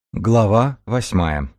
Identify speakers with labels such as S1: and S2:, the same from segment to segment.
S1: Глава 8.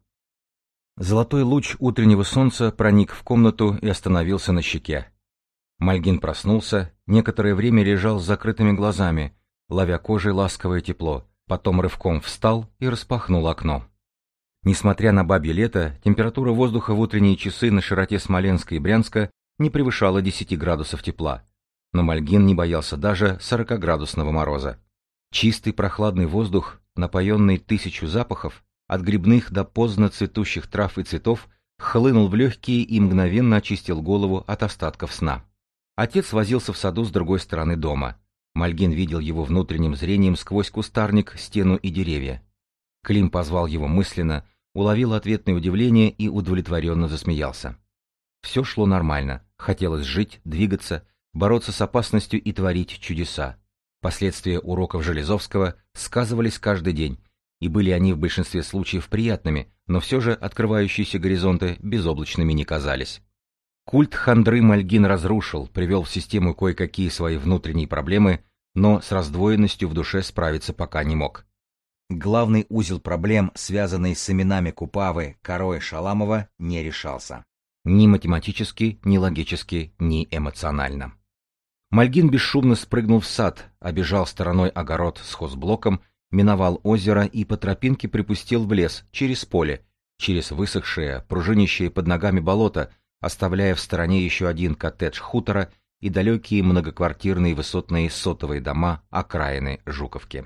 S1: Золотой луч утреннего солнца проник в комнату и остановился на щеке. Мальгин проснулся, некоторое время лежал с закрытыми глазами, ловя кожей ласковое тепло, потом рывком встал и распахнул окно. Несмотря на бабье лето, температура воздуха в утренние часы на широте Смоленска и Брянска не превышала 10 градусов тепла, но Мальгин не боялся даже 40-градусного мороза. Чистый прохладный воздух, напоенный тысячу запахов, от грибных до поздно цветущих трав и цветов, хлынул в легкие и мгновенно очистил голову от остатков сна. Отец возился в саду с другой стороны дома. Мальгин видел его внутренним зрением сквозь кустарник, стену и деревья. Клим позвал его мысленно, уловил ответное удивление и удовлетворенно засмеялся. Все шло нормально, хотелось жить, двигаться, бороться с опасностью и творить чудеса. Последствия уроков Железовского сказывались каждый день, и были они в большинстве случаев приятными, но все же открывающиеся горизонты безоблачными не казались. Культ хандры Мальгин разрушил, привел в систему кое-какие свои внутренние проблемы, но с раздвоенностью в душе справиться пока не мог. Главный узел проблем, связанный с именами Купавы, Каро и Шаламова, не решался. Ни математически, ни логически, ни эмоционально. Мальгин бесшумно спрыгнул в сад, обежал стороной огород с хозблоком, миновал озеро и по тропинке припустил в лес, через поле, через высохшее, пружинящее под ногами болото, оставляя в стороне еще один коттедж хутора и далекие многоквартирные высотные сотовые дома окраины Жуковки.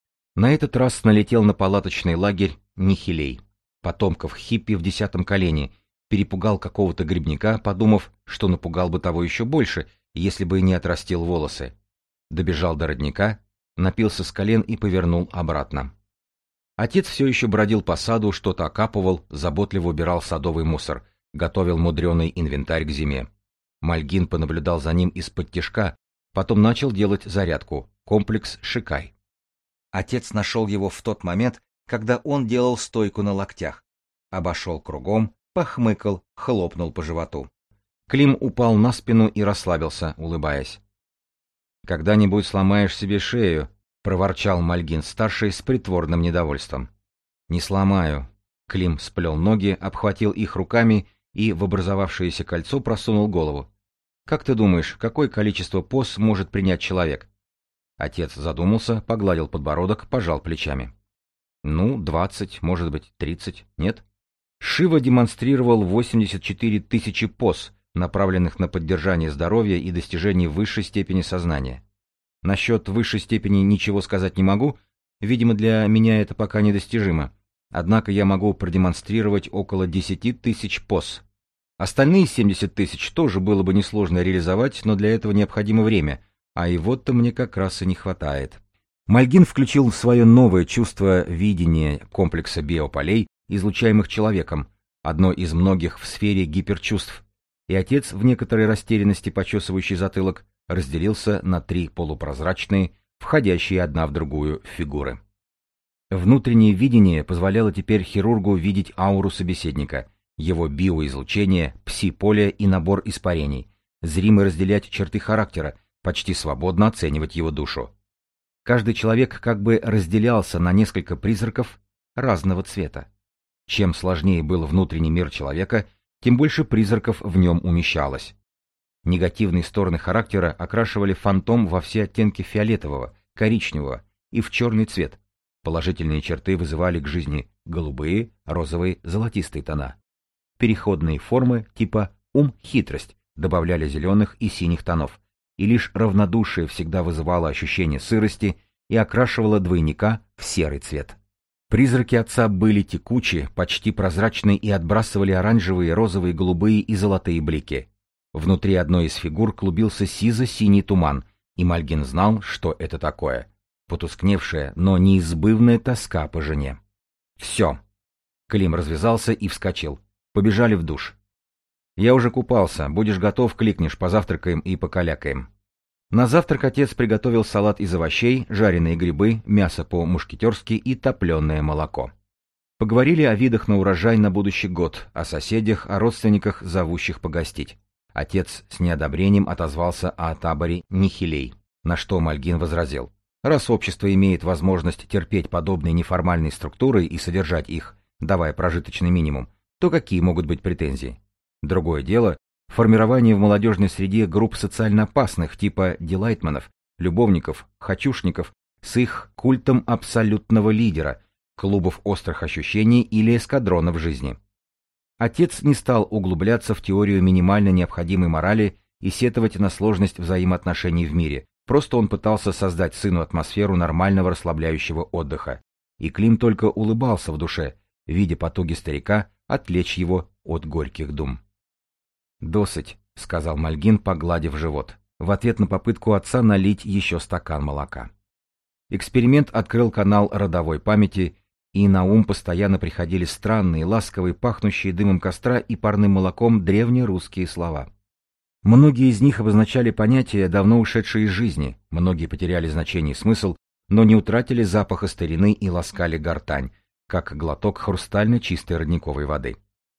S1: На этот раз налетел на палаточный лагерь Нихилей, потомков хиппи в 10 колене, перепугал какого-то грибника, подумав, что напугал бы того еще больше, если бы не отрастил волосы. Добежал до родника, напился с колен и повернул обратно. Отец все еще бродил по саду, что-то окапывал, заботливо убирал садовый мусор, готовил мудреный инвентарь к зиме. Мальгин понаблюдал за ним из-под тишка, потом начал делать зарядку, комплекс «Шикай». Отец нашел его в тот момент, когда он делал стойку на локтях. Обошел кругом, похмыкал, хлопнул по животу. Клим упал на спину и расслабился, улыбаясь. «Когда-нибудь сломаешь себе шею», — проворчал Мальгин-старший с притворным недовольством. «Не сломаю». Клим сплел ноги, обхватил их руками и в образовавшееся кольцо просунул голову. «Как ты думаешь, какое количество поз может принять человек?» Отец задумался, погладил подбородок, пожал плечами. 20, может быть, 30, нет?» Шива демонстрировал 84 тысячи поз, направленных на поддержание здоровья и достижение высшей степени сознания. Насчет высшей степени ничего сказать не могу, видимо, для меня это пока недостижимо. Однако я могу продемонстрировать около 10 тысяч поз. Остальные 70 тысяч тоже было бы несложно реализовать, но для этого необходимо время, а его-то мне как раз и не хватает. Мальгин включил свое новое чувство видения комплекса биополей, излучаемых человеком, одно из многих в сфере гиперчувств, и отец, в некоторой растерянности почесывающий затылок, разделился на 3 полупрозрачные, входящие одна в другую фигуры. Внутреннее видение позволяло теперь хирургу видеть ауру собеседника, его биоизлучение, пси-поле и набор испарений, зримо разделять черты характера, почти свободно оценивать его душу. Каждый человек как бы разделялся на несколько призраков разного цвета. Чем сложнее был внутренний мир человека, тем больше призраков в нем умещалось. Негативные стороны характера окрашивали фантом во все оттенки фиолетового, коричневого и в черный цвет. Положительные черты вызывали к жизни голубые, розовые, золотистые тона. Переходные формы типа ум-хитрость добавляли зеленых и синих тонов, и лишь равнодушие всегда вызывало ощущение сырости и окрашивало двойника в серый цвет. Призраки отца были текучи, почти прозрачны и отбрасывали оранжевые, розовые, голубые и золотые блики. Внутри одной из фигур клубился сизо-синий туман, и Мальгин знал, что это такое. Потускневшая, но неизбывная тоска по жене. «Все!» Клим развязался и вскочил. Побежали в душ. «Я уже купался. Будешь готов, кликнешь, позавтракаем и покалякаем». На завтрак отец приготовил салат из овощей, жареные грибы, мясо по-мушкетерски и топленое молоко. Поговорили о видах на урожай на будущий год, о соседях, о родственниках, зовущих погостить. Отец с неодобрением отозвался о таборе Нихилей, на что Мальгин возразил. Раз общество имеет возможность терпеть подобные неформальные структуры и содержать их, давая прожиточный минимум, то какие могут быть претензии? Другое дело — формирование в молодежной среде групп социально опасных типа дилайтманов, любовников, хочушников с их культом абсолютного лидера, клубов острых ощущений или эскадронов жизни. Отец не стал углубляться в теорию минимально необходимой морали и сетовать на сложность взаимоотношений в мире, просто он пытался создать сыну атмосферу нормального расслабляющего отдыха. И Клим только улыбался в душе, видя потуги старика отвлечь его от горьких дум. «Досыть», — сказал Мальгин, погладив живот, в ответ на попытку отца налить еще стакан молока. Эксперимент открыл канал родовой памяти, и на ум постоянно приходили странные, ласковые, пахнущие дымом костра и парным молоком древнерусские слова. Многие из них обозначали понятия, давно ушедшие из жизни, многие потеряли значение и смысл, но не утратили запаха старины и ласкали гортань, как глоток хрустально чистой родниковой воды.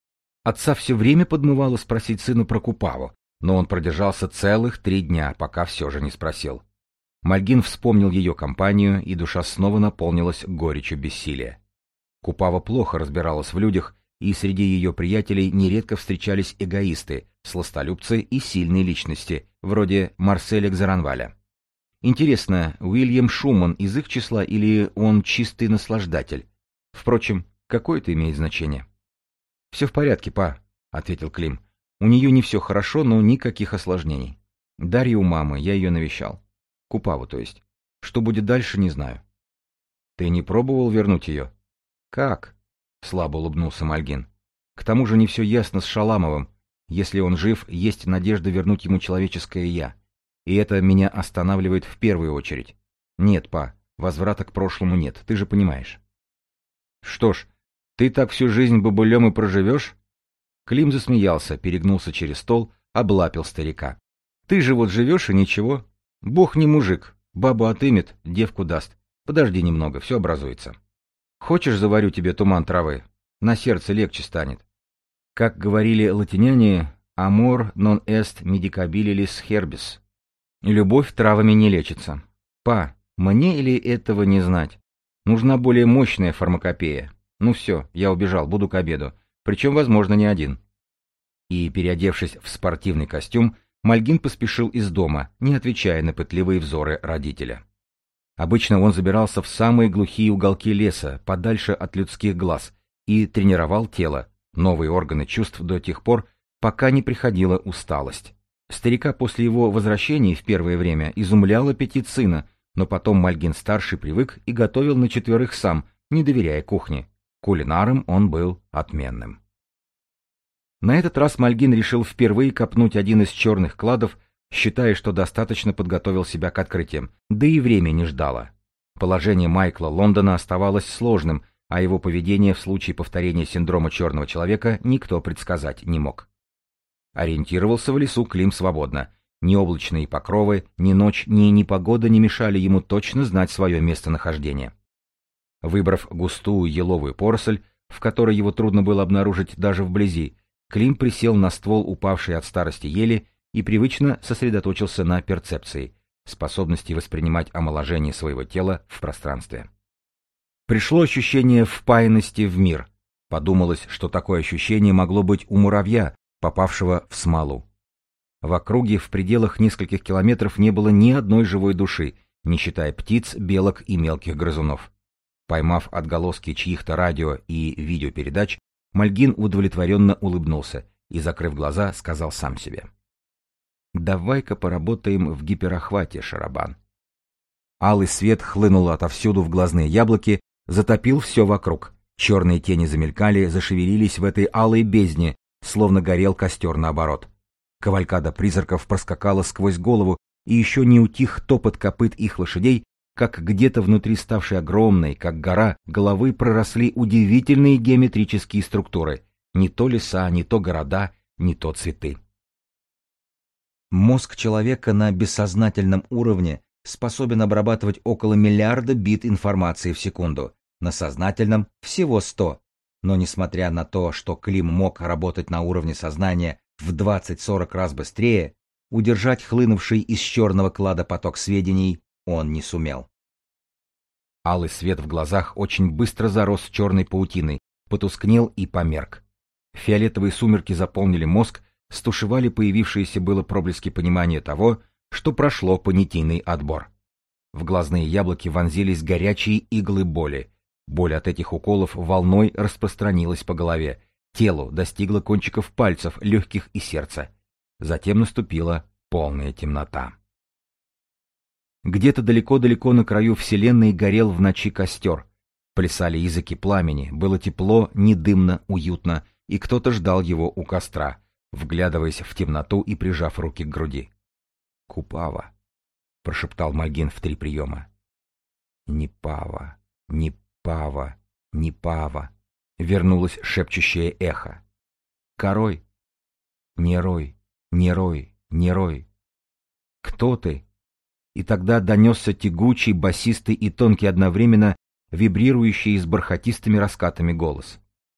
S1: Отца все время подмывало спросить сына про Купаву, но он продержался целых 3 дня, пока все же не спросил. Мальгин вспомнил ее компанию, и душа снова наполнилась горечью бессилия. Купава плохо разбиралась в людях, и среди ее приятелей нередко встречались эгоисты, сластолюбцы и сильные личности, вроде Марселя Кзаранваля. Интересно, Уильям Шуман из их числа или он чистый наслаждатель? Впрочем, какое это имеет значение? «Все в порядке, па», — ответил Клим. «У нее не все хорошо, но никаких осложнений. Дарья у мамы, я ее навещал. Купаву, то есть. Что будет дальше, не знаю». «Ты не пробовал вернуть ее?» «Как?» — слабо улыбнулся Мальгин. «К тому же не все ясно с Шаламовым. Если он жив, есть надежда вернуть ему человеческое «я». И это меня останавливает в первую очередь. Нет, па, возврата к прошлому нет, ты же понимаешь». «Что ж, ты так всю жизнь бобылем и проживешь?» Клим засмеялся, перегнулся через стол, облапил старика. «Ты же вот живешь и ничего. Бог не мужик, бабу отымет, девку даст. Подожди немного, все образуется. Хочешь, заварю тебе туман травы? На сердце легче станет. Как говорили латиняне, amor non est medicabilis herbis. Любовь травами не лечится. Па, мне или этого не знать? Нужна более мощная фармакопея. Ну все, я убежал, буду к обеду. Причем, возможно, не один». И, переодевшись в спортивный костюм, Мальгин поспешил из дома, не отвечая на пытливые взоры родителя. Обычно он забирался в самые глухие уголки леса, подальше от людских глаз, и тренировал тело, новые органы чувств до тех пор, пока не приходила усталость. Старика после его возвращения в первое время изумлял аппетит сына, но потом Мальгин-старший привык и готовил на 4 сам, не доверяя кухне. Кулинаром он был отменным. На этот раз Мальгин решил впервые копнуть один из черных кладов, считая, что достаточно подготовил себя к открытиям, да и время не ждало. Положение Майкла Лондона оставалось сложным, а его поведение в случае повторения синдрома черного человека никто предсказать не мог. Ориентировался в лесу Клим свободно. Ни облачные покровы, ни ночь, ни непогода не мешали ему точно знать свое местонахождение. Выбрав густую еловую поросль, в которой его трудно было обнаружить даже вблизи, Клим присел на ствол упавшей от старости ели и привычно сосредоточился на перцепции, способности воспринимать омоложение своего тела в пространстве. Пришло ощущение впаянности в мир. Подумалось, что такое ощущение могло быть у муравья, попавшего в смолу. В округе в пределах нескольких километров не было ни одной живой души, не считая птиц, белок и мелких грызунов. Поймав отголоски чьих-то радио и видеопередач, Мальгин удовлетворенно улыбнулся и, закрыв глаза, сказал сам себе: «Давай-ка поработаем в гиперохвате, Шарабан». Алый свет хлынул отовсюду в глазные яблоки, затопил все вокруг. Черные тени замелькали, зашевелились в этой алой бездне, словно горел костер наоборот. Кавалькада призраков проскакала сквозь голову, и еще не утих топот копыт их лошадей, как где-то внутри ставшей огромной, как гора, головы проросли удивительные геометрические структуры. Не то леса, не то города, не то цветы. Мозг человека на бессознательном уровне способен обрабатывать около миллиарда бит информации в секунду, на сознательном всего 100. Но несмотря на то, что Клим мог работать на уровне сознания в 20-40 раз быстрее, удержать хлынувший из черного клада поток сведений он не сумел. Алый свет в глазах очень быстро зарос черной паутиной, потускнел и померк. Фиолетовые сумерки заполнили мозг, стушевали появившиеся было проблески понимания того, что прошло понятийный отбор. В глазные яблоки вонзились горячие иглы боли. Боль от этих уколов волной распространилась по голове, телу достигла кончиков пальцев, легких и сердца. Затем наступила полная темнота. Где-то далеко-далеко на краю вселенной горел в ночи костер. Плясали языки пламени, было тепло, не дымно, уютно, и кто-то ждал его у костра, вглядываясь в темноту и прижав руки к груди. «Купава», — прошептал Мальгин в 3 приема. «Непава, Непава, Непава», — вернулось шепчущее эхо. «Корой, не рой, не рой, не рой. Кто ты?» И тогда донесся тягучий, басистый и тонкий одновременно, вибрирующий с бархатистыми раскатами голос.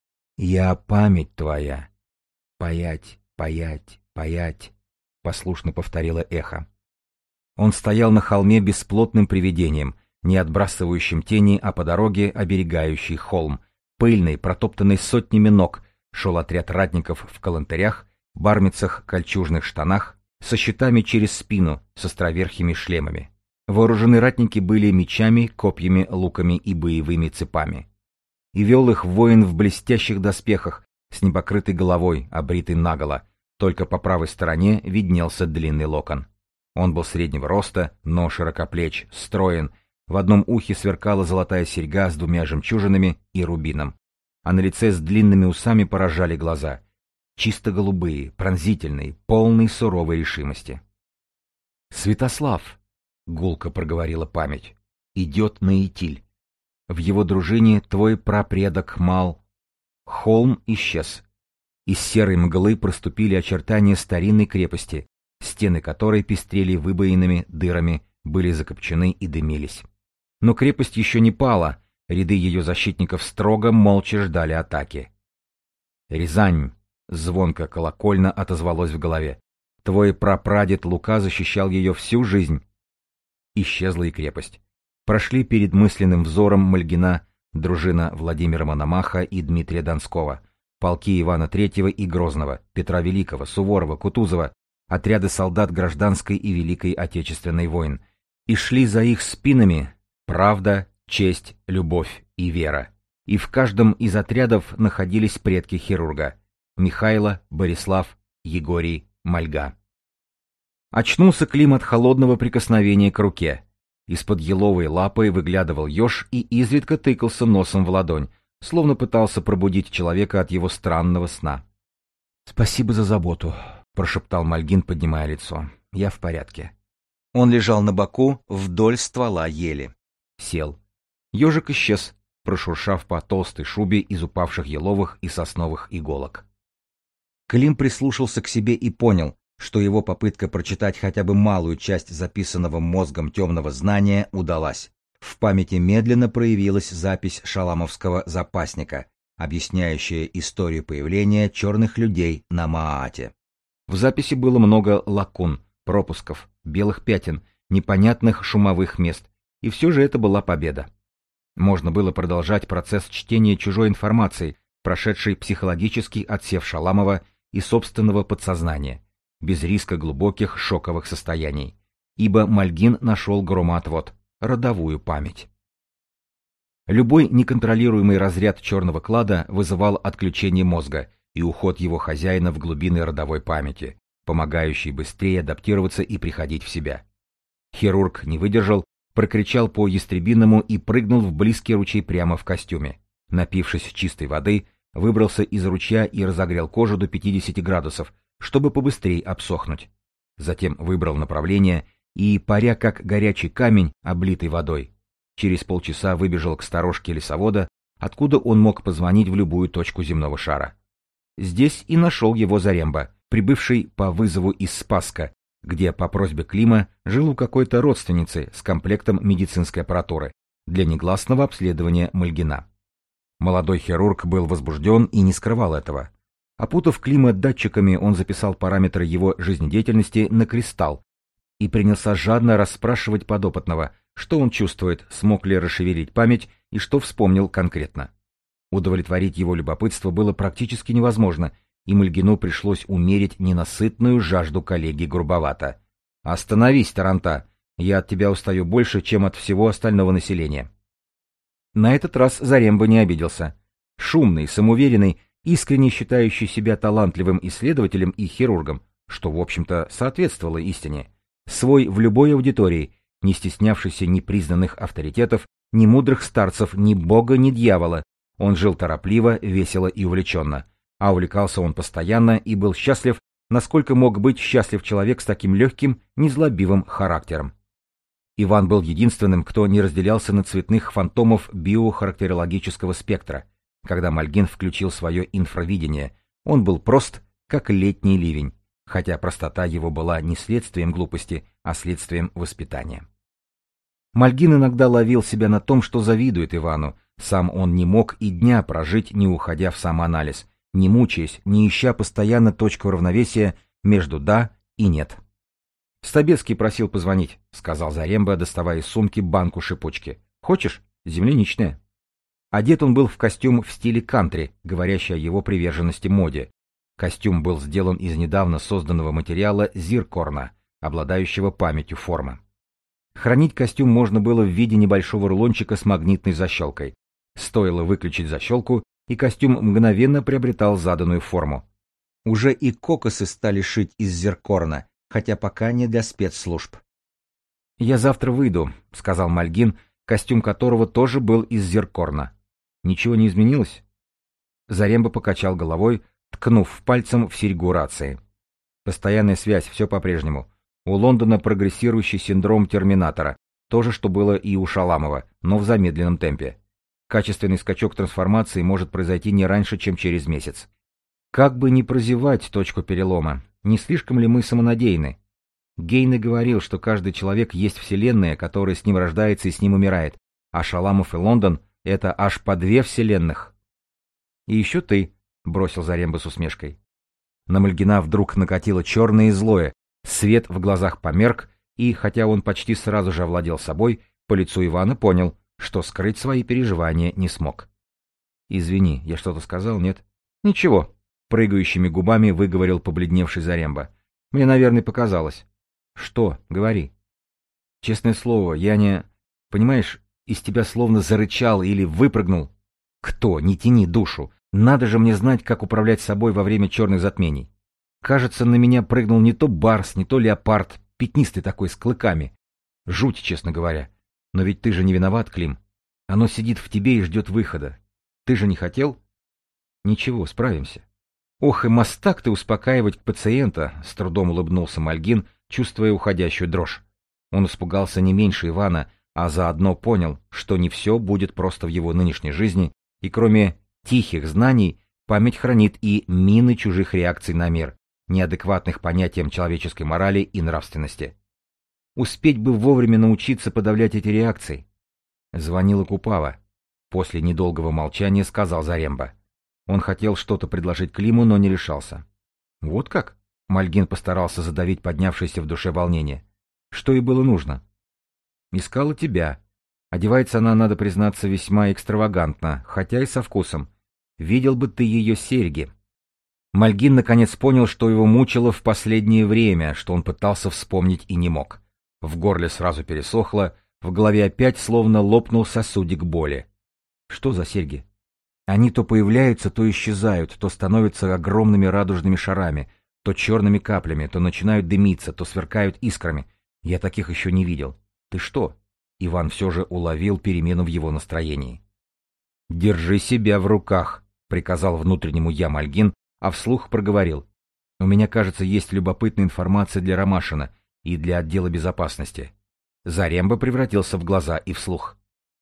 S1: «Я память твоя. Паять, паять, паять», — послушно повторило эхо. Он стоял на холме бесплотным привидением, не отбрасывающим тени, а по дороге оберегающий холм. Пыльный, протоптанный сотнями ног, шел отряд ратников в калантарях, бармицах, кольчужных штанах, со щитами через спину, с островерхими шлемами. Вооружены ратники были мечами, копьями, луками и боевыми цепами. И вел их воин в блестящих доспехах, с непокрытой головой, обритый наголо, только по правой стороне виднелся длинный локон. Он был среднего роста, но широкоплеч, строен, в одном ухе сверкала золотая серьга с 2 жемчужинами и рубином, а на лице с длинными усами поражали глаза. Чисто голубые, пронзительные, полные суровой решимости. «Святослав!» — гулко проговорила память. «Идет на Итиль. В его дружине твой прапредок Мал». Холм исчез. Из серой мглы проступили очертания старинной крепости, стены которой пестрели выбоинами, дырами, были закопчены и дымились. Но крепость еще не пала, ряды ее защитников строго, молча ждали атаки. «Рязань!» — звонко колокольно отозвалось в голове. «Твой прапрадед Лука защищал ее всю жизнь». Исчезла и крепость. Прошли перед мысленным взором Мальгина дружина Владимира Мономаха и Дмитрия Донского, полки Ивана III и Грозного, Петра Великого, Суворова, Кутузова, отряды солдат гражданской и Великой Отечественной войн. И шли за их спинами правда, честь, любовь и вера. И в каждом из отрядов находились предки хирурга — Михайло, Борислав, Егорий, Мальга. Очнулся Клим от холодного прикосновения к руке. Из-под еловой лапы выглядывал еж и изредка тыкался носом в ладонь, словно пытался пробудить человека от его странного сна. «Спасибо за заботу», — прошептал Мальгин, поднимая лицо. «Я в порядке». Он лежал на боку вдоль ствола ели. Сел. Ежик исчез, прошуршав по толстой шубе из упавших еловых и сосновых иголок. Клим прислушался к себе и понял, что его попытка прочитать хотя бы малую часть записанного мозгом темного знания удалась. В памяти медленно проявилась запись шаламовского запасника, объясняющая историю появления черных людей на Маате. В записи было много лакун, пропусков, белых пятен, непонятных шумовых мест, и все же это была победа. Можно было продолжать процесс чтения чужой информации, прошедшей психологический отсев Шаламова и собственного подсознания, без риска глубоких шоковых состояний, ибо Мальгин нашел громоотвод, родовую память. Любой неконтролируемый разряд черного клада вызывал отключение мозга и уход его хозяина в глубины родовой памяти, помогающий быстрее адаптироваться и приходить в себя. Хирург не выдержал, прокричал по-ястребиному и прыгнул в близкий ручей прямо в костюме. Напившись чистой воды, выбрался из ручья и разогрел кожу до 50 градусов, чтобы побыстрее обсохнуть. Затем выбрал направление и, паря как горячий камень, облитый водой, через полчаса выбежал к сторожке лесовода, откуда он мог позвонить в любую точку земного шара. Здесь и нашел его Заремба, прибывший по вызову из Спасска, где по просьбе Клима жил у какой-то родственницы с комплектом медицинской аппаратуры для негласного обследования Мальгина. Молодой хирург был возбужден и не скрывал этого. Опутав Клима датчиками, он записал параметры его жизнедеятельности на кристалл и принялся жадно расспрашивать подопытного, что он чувствует, смог ли расшевелить память и что вспомнил конкретно. Удовлетворить его любопытство было практически невозможно, и Мальгину пришлось умерить ненасытную жажду коллеги грубовато. «Остановись, Таранта! Я от тебя устаю больше, чем от всего остального населения». На этот раз Заремба не обиделся. Шумный, самоуверенный, искренне считающий себя талантливым исследователем и хирургом, что, в общем-то, соответствовало истине. Свой в любой аудитории, не стеснявшийся ни признанных авторитетов, ни мудрых старцев, ни бога, ни дьявола. Он жил торопливо, весело и увлеченно. А увлекался он постоянно и был счастлив, насколько мог быть счастлив человек с таким легким, незлобивым характером. Иван был единственным, кто не разделялся на цветных фантомов биохарактерологического спектра. Когда Мальгин включил свое инфравидение, он был прост, как летний ливень, хотя простота его была не следствием глупости, а следствием воспитания. Мальгин иногда ловил себя на том, что завидует Ивану. Сам он не мог и дня прожить, не уходя в самоанализ, не мучаясь, не ища постоянно точку равновесия между «да» и «нет». «Стабецкий просил позвонить», — сказал Заремба, доставая из сумки банку шипучки. «Хочешь? Земляничная». Одет он был в костюм в стиле кантри, говорящий о его приверженности моде. Костюм был сделан из недавно созданного материала зиркорна, обладающего памятью формы. Хранить костюм можно было в виде небольшого рулончика с магнитной защелкой. Стоило выключить защелку, и костюм мгновенно приобретал заданную форму. Уже и кокосы стали шить из зиркорна, хотя пока не для спецслужб. «Я завтра выйду», — сказал Мальгин, костюм которого тоже был из зиркорна. «Ничего не изменилось?» Заремба покачал головой, ткнув пальцем в серьгу рации. «Постоянная связь, все по-прежнему. У Лондона прогрессирующий синдром терминатора, то же, что было и у Шаламова, но в замедленном темпе. Качественный скачок трансформации может произойти не раньше, чем через месяц. Как бы ни прозевать точку перелома, не слишком ли мы самонадеяны? Гейне говорил, что каждый человек есть вселенная, которая с ним рождается и с ним умирает, а Шаламов и Лондон — это аж по две вселенных. И еще ты, — бросил Заремба с усмешкой. На Мальгина вдруг накатило черное и злое, свет в глазах померк, и, хотя он почти сразу же овладел собой, по лицу Ивана понял, что скрыть свои переживания не смог. «Извини, я что-то сказал, нет?» «Ничего», — прыгающими губами выговорил побледневший Заремба. «Мне, наверное, показалось». «Что? Говори». «Честное слово, я не... Понимаешь, из тебя словно зарычал или выпрыгнул». «Кто? Не тяни душу. Надо же мне знать, как управлять собой во время черных затмений. Кажется, на меня прыгнул не то барс, не то леопард, пятнистый такой, с клыками. Жуть, честно говоря. Но ведь ты же не виноват, Клим. Оно сидит в тебе и ждет выхода. Ты же не хотел?» «Ничего, справимся». «Ох, и мастак ты успокаивать пациента», — с трудом улыбнулся Мальгин, чувствуя уходящую дрожь. Он испугался не меньше Ивана, а заодно понял, что не все будет просто в его нынешней жизни, и кроме тихих знаний, память хранит и мины чужих реакций на мир, неадекватных понятиям человеческой морали и нравственности. Успеть бы вовремя научиться подавлять эти реакции. Звонила Купава. После недолгого молчания сказал Заремба. Он хотел что-то предложить Климу, но не решался. «Вот как?» — Мальгин постарался задавить поднявшееся в душе волнение. «Что ей было нужно?» «Искала тебя. Одевается она, надо признаться, весьма экстравагантно, хотя и со вкусом. Видел бы ты ее серьги». Мальгин наконец понял, что его мучило в последнее время, что он пытался вспомнить и не мог. В горле сразу пересохло, в голове опять словно лопнул сосудик боли. «Что за серьги?» «Они то появляются, то исчезают, то становятся огромными радужными шарами, то черными каплями, то начинают дымиться, то сверкают искрами. Я таких еще не видел. Ты что?» Иван все же уловил перемену в его настроении. «Держи себя в руках», — приказал внутреннему я Мальгин, а вслух проговорил. «У меня, кажется, есть любопытная информация для Ромашина и для отдела безопасности». Заремба превратился в глаза и вслух.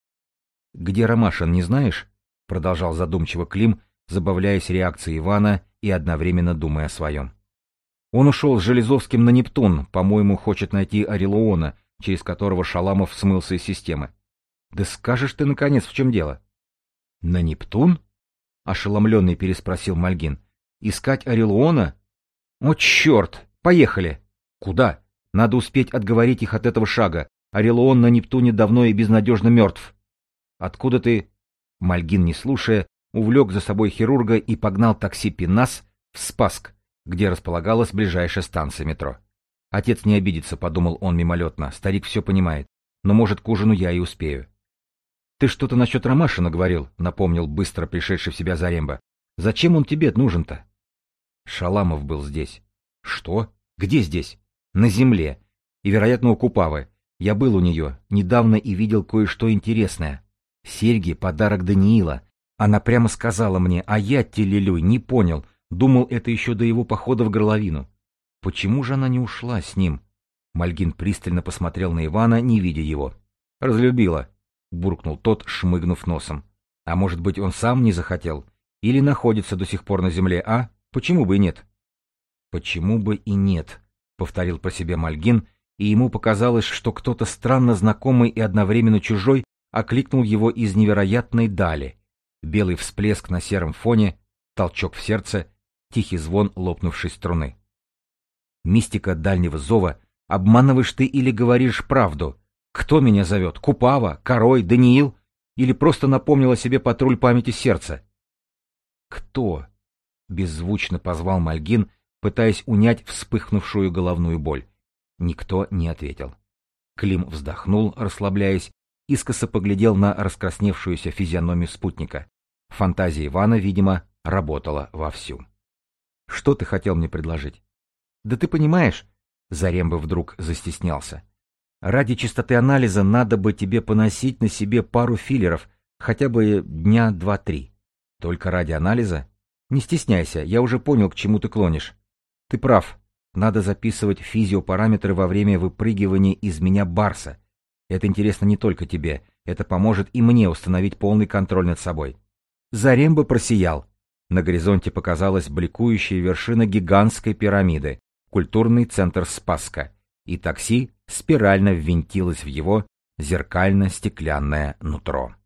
S1: «Где Ромашин, не знаешь?» — продолжал задумчиво Клим, забавляясь реакцией Ивана и одновременно думая о своем. «Он ушел с Железовским на Нептун, по-моему, хочет найти Орелуона, через которого Шаламов смылся из системы. Да скажешь ты, наконец, в чем дело?» «На Нептун?» — ошеломленный переспросил Мальгин. «Искать Орелуона? О, черт! Поехали!» «Куда? Надо успеть отговорить их от этого шага. Орелуон на Нептуне давно и безнадежно мертв. Откуда ты? Мальгин, не слушая, увлек за собой хирурга и погнал такси Пенас в Спасск, где располагалась ближайшая станция метро. Отец не обидится, подумал он мимолетно, старик все понимает, но, может, к ужину я и успею. Ты что-то насчет Ромашина говорил, напомнил быстро пришедший в себя Заремба. Зачем он тебе нужен-то? Шаламов был здесь. Что? Где здесь? На земле. И, вероятно, у Купавы. Я был у нее недавно и видел кое-что интересное. Серьги — подарок Даниила. Она прямо сказала мне, а я, телелюй, не понял. Думал, это еще до его похода в горловину. Почему же она не ушла с ним? Мальгин пристально посмотрел на Ивана, не видя его. «Разлюбила», — буркнул тот, шмыгнув носом. «А может быть, он сам не захотел? Или находится до сих пор на земле, а? Почему бы и нет?» «Почему бы и нет», — повторил про себя Мальгин, и ему показалось, что кто-то странно знакомый и одновременно чужой окликнул его из невероятной дали. Белый всплеск на сером фоне, толчок в сердце, тихий звон лопнувшей струны. Мистика дальнего зова. Обманываешь ты или говоришь правду? Кто меня зовет? Купава? Корой? Даниил? Или просто напомнил о себе патруль памяти сердца? Кто? Беззвучно позвал Мальгин, пытаясь унять вспыхнувшую головную боль. Никто не ответил. Клим вздохнул, расслабляясь, искоса поглядел на раскрасневшуюся физиономию спутника. Фантазия Ивана, видимо, работала вовсю. «Что ты хотел мне предложить?» «Да ты понимаешь...» Заремба вдруг застеснялся. «Ради чистоты анализа надо бы тебе поносить на себе пару филлеров, хотя бы дня 2-3. Только ради анализа? Не стесняйся, я уже понял, к чему ты клонишь. Ты прав, надо записывать физиопараметры во время выпрыгивания из меня Барса. Это интересно не только тебе, это поможет и мне установить полный контроль над собой». Заремба просиял. На горизонте показалась бликующая вершина гигантской пирамиды, культурный центр Спасска, и такси спирально ввинтилось в его зеркально-стеклянное нутро.